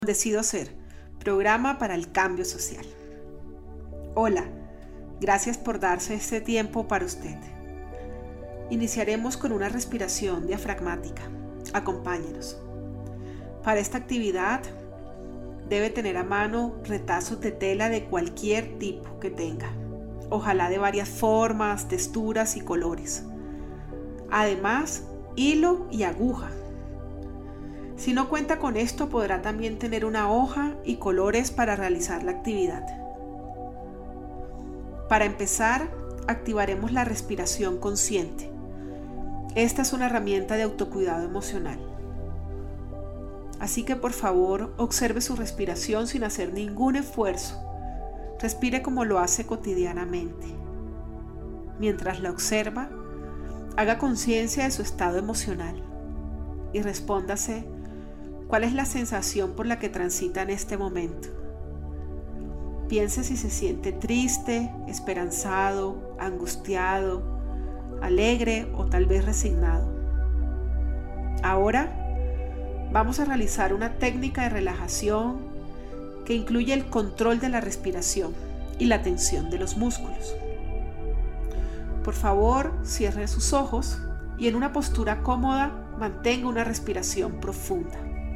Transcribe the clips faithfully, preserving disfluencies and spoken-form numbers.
Decido Ser, programa para el cambio social. Hola, gracias por darse este tiempo para usted. Iniciaremos con una respiración diafragmática. Acompáñenos. Para esta actividad, debe tener a mano retazos de tela de cualquier tipo que tenga, ojalá de varias formas, texturas y colores. Además, hilo y aguja. Si no cuenta con esto, podrá también tener una hoja y colores para realizar la actividad. Para empezar, activaremos la respiración consciente. Esta es una herramienta de autocuidado emocional. Así que por favor, observe su respiración sin hacer ningún esfuerzo. Respire como lo hace cotidianamente. Mientras la observa, haga conciencia de su estado emocional y respóndase: ¿cuál es la sensación por la que transita en este momento? Piense si se siente triste, esperanzado, angustiado, alegre o tal vez resignado. Ahora vamos a realizar una técnica de relajación que incluye el control de la respiración y la tensión de los músculos. Por favor, cierre sus ojos y en una postura cómoda mantenga una respiración profunda.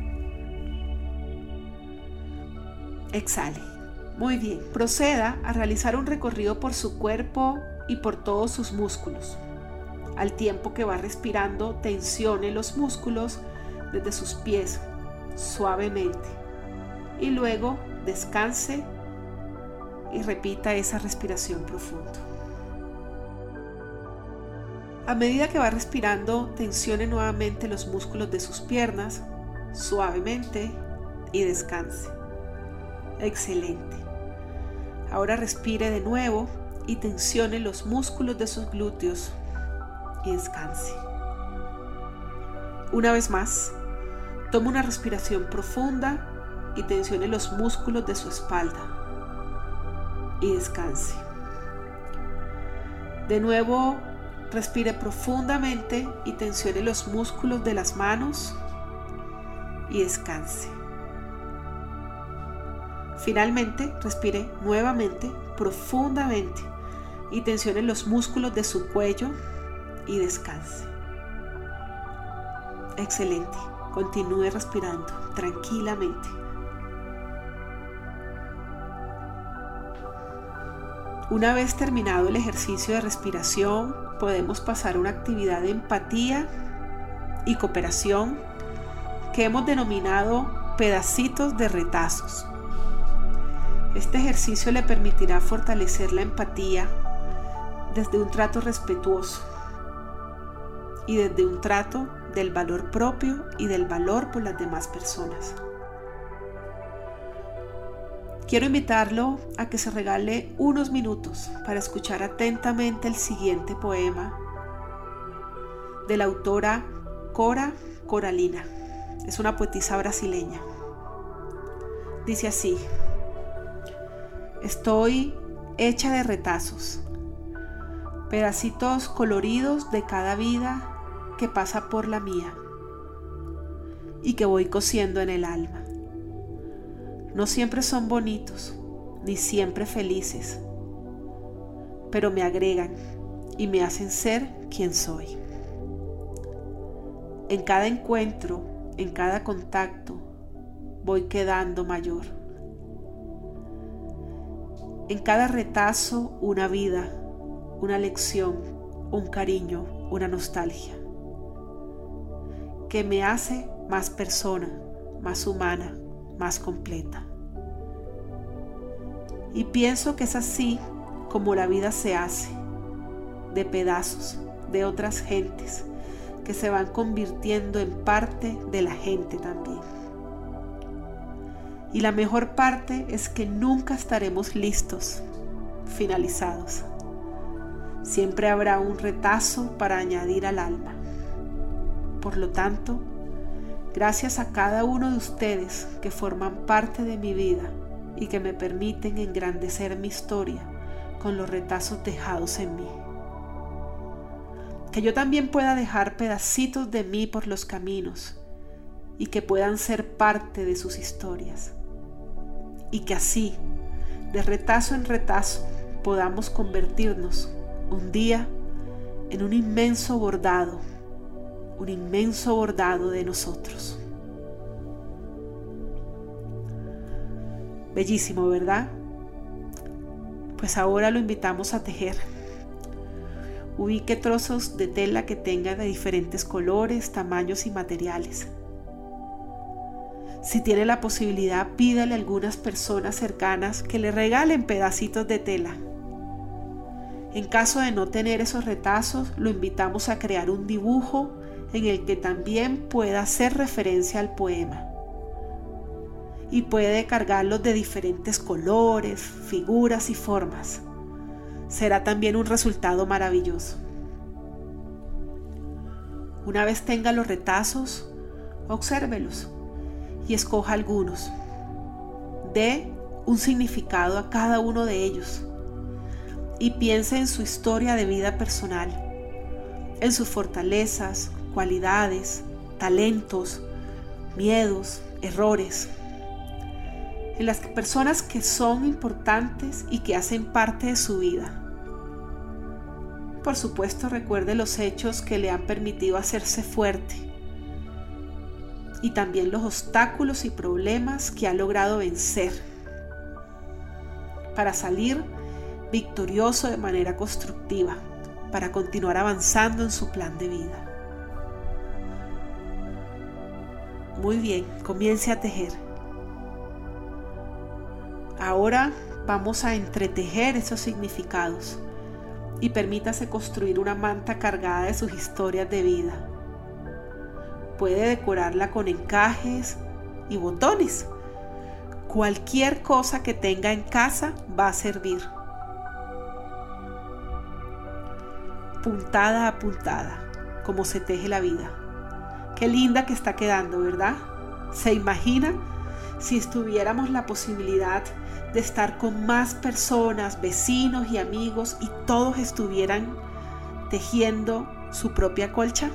Exhale. Muy bien. Proceda a realizar un recorrido por su cuerpo y por todos sus músculos. Al tiempo que va respirando, tensione los músculos desde sus pies suavemente. Y luego descanse y repita esa respiración profunda. A medida que va respirando, tensione nuevamente los músculos de sus piernas suavemente y descanse. Excelente. Ahora respire de nuevo y tensione los músculos de sus glúteos y descanse. Una vez más, tome una respiración profunda y tensione los músculos de su espalda y descanse. De nuevo, respire profundamente y tensione los músculos de las manos y descanse. Finalmente, respire nuevamente, profundamente y tensione los músculos de su cuello y descanse. Excelente. Continúe respirando tranquilamente. Una vez terminado el ejercicio de respiración, podemos pasar a una actividad de empatía y cooperación que hemos denominado pedacitos de retazos. Este ejercicio le permitirá fortalecer la empatía desde un trato respetuoso y desde un trato del valor propio y del valor por las demás personas. Quiero invitarlo a que se regale unos minutos para escuchar atentamente el siguiente poema de la autora Cora Coralina. Es una poetisa brasileña. Dice así: estoy hecha de retazos, pedacitos coloridos de cada vida que pasa por la mía y que voy cosiendo en el alma. No siempre son bonitos, ni siempre felices, pero me agregan y me hacen ser quien soy. En cada encuentro, en cada contacto, voy quedando mayor. En cada retazo, una vida, una lección, un cariño, una nostalgia, que me hace más persona, más humana, más completa. Y pienso que es así como la vida se hace, de pedazos de otras gentes que se van convirtiendo en parte de la gente también. Y la mejor parte es que nunca estaremos listos, finalizados. Siempre habrá un retazo para añadir al alma. Por lo tanto, gracias a cada uno de ustedes que forman parte de mi vida y que me permiten engrandecer mi historia con los retazos dejados en mí. Que yo también pueda dejar pedacitos de mí por los caminos y que puedan ser parte de sus historias. Y que así, de retazo en retazo, podamos convertirnos un día en un inmenso bordado, un inmenso bordado de nosotros. Bellísimo, ¿verdad? Pues ahora lo invitamos a tejer. Ubique trozos de tela que tengan de diferentes colores, tamaños y materiales. Si tiene la posibilidad, pídale a algunas personas cercanas que le regalen pedacitos de tela. En caso de no tener esos retazos, lo invitamos a crear un dibujo en el que también pueda hacer referencia al poema. Y puede cargarlos de diferentes colores, figuras y formas. Será también un resultado maravilloso. Una vez tenga los retazos, obsérvelos y escoja algunos. Dé un significado a cada uno de ellos y piense en su historia de vida personal, en sus fortalezas, cualidades, talentos, miedos, errores, en las personas que son importantes y que hacen parte de su vida. Por supuesto, recuerde los hechos que le han permitido hacerse fuerte y también los obstáculos y problemas que ha logrado vencer para salir victorioso de manera constructiva, para continuar avanzando en su plan de vida. Muy bien, comience a tejer. Ahora vamos a entretejer esos significados y permítase construir una manta cargada de sus historias de vida. Puede decorarla con encajes y botones. Cualquier cosa que tenga en casa va a servir. Puntada a puntada, como se teje la vida. Qué linda que está quedando, ¿verdad? ¿Se imagina si tuviéramos la posibilidad de estar con más personas, vecinos y amigos y todos estuvieran tejiendo su propia colcha?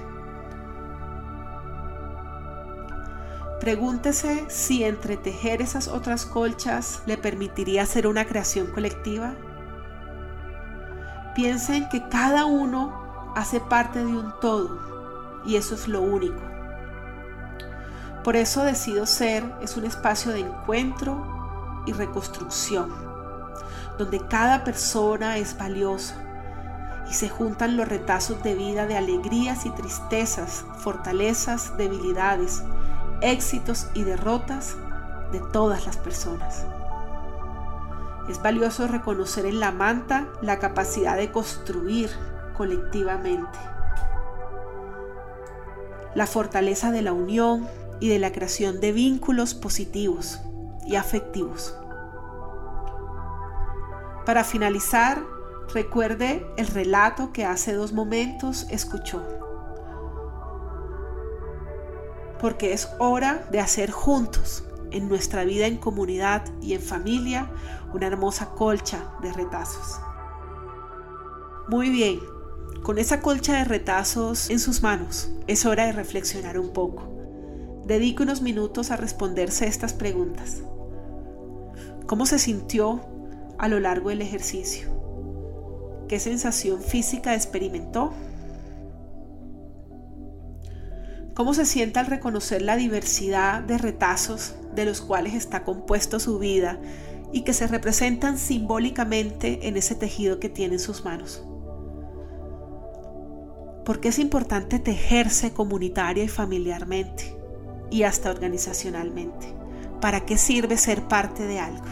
Pregúntese si entretejer esas otras colchas le permitiría hacer una creación colectiva. Piensen que cada uno hace parte de un todo y eso es lo único. Por eso Decido Ser es un espacio de encuentro y reconstrucción, donde cada persona es valiosa y se juntan los retazos de vida de alegrías y tristezas, fortalezas, debilidades, éxitos y derrotas de todas las personas. Es valioso reconocer en la manta la capacidad de construir colectivamente, la fortaleza de la unión y de la creación de vínculos positivos y afectivos. Para finalizar, recuerde el relato que hace dos momentos escuchó. Porque es hora de hacer juntos, en nuestra vida en comunidad y en familia, una hermosa colcha de retazos. Muy bien, con esa colcha de retazos en sus manos, es hora de reflexionar un poco. Dedique unos minutos a responderse estas preguntas. ¿Cómo se sintió a lo largo del ejercicio? ¿Qué sensación física experimentó? ¿Cómo se siente al reconocer la diversidad de retazos de los cuales está compuesto su vida y que se representan simbólicamente en ese tejido que tiene en sus manos? ¿Por qué es importante tejerse comunitaria y familiarmente y hasta organizacionalmente? ¿Para qué sirve ser parte de algo?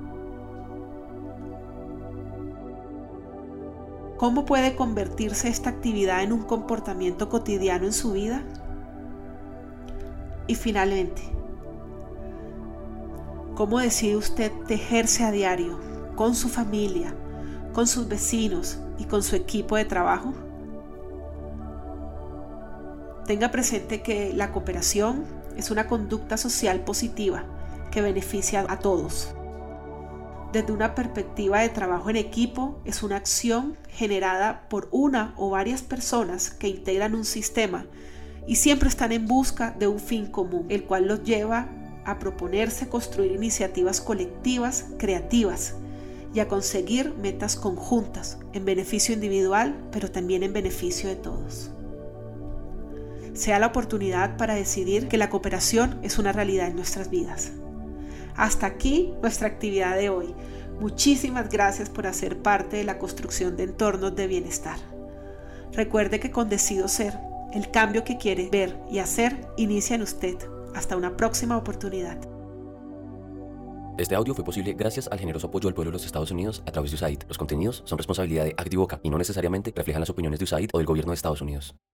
¿Cómo puede convertirse esta actividad en un comportamiento cotidiano en su vida? Y finalmente, ¿cómo decide usted tejerse a diario con su familia, con sus vecinos y con su equipo de trabajo? Tenga presente que la cooperación es una conducta social positiva que beneficia a todos. Desde una perspectiva de trabajo en equipo, es una acción generada por una o varias personas que integran un sistema y siempre están en busca de un fin común, el cual los lleva a proponerse construir iniciativas colectivas, creativas, y a conseguir metas conjuntas, en beneficio individual, pero también en beneficio de todos. Sea la oportunidad para decidir que la cooperación es una realidad en nuestras vidas. Hasta aquí nuestra actividad de hoy. Muchísimas gracias por hacer parte de la construcción de entornos de bienestar. Recuerde que con Decido Ser, el cambio que quiere ver y hacer inicia en usted. Hasta una próxima oportunidad. Este audio fue posible gracias al generoso apoyo del pueblo de los Estados Unidos a través de U S A I D. Los contenidos son responsabilidad de Activoca y no necesariamente reflejan las opiniones de U S A I D o del gobierno de Estados Unidos.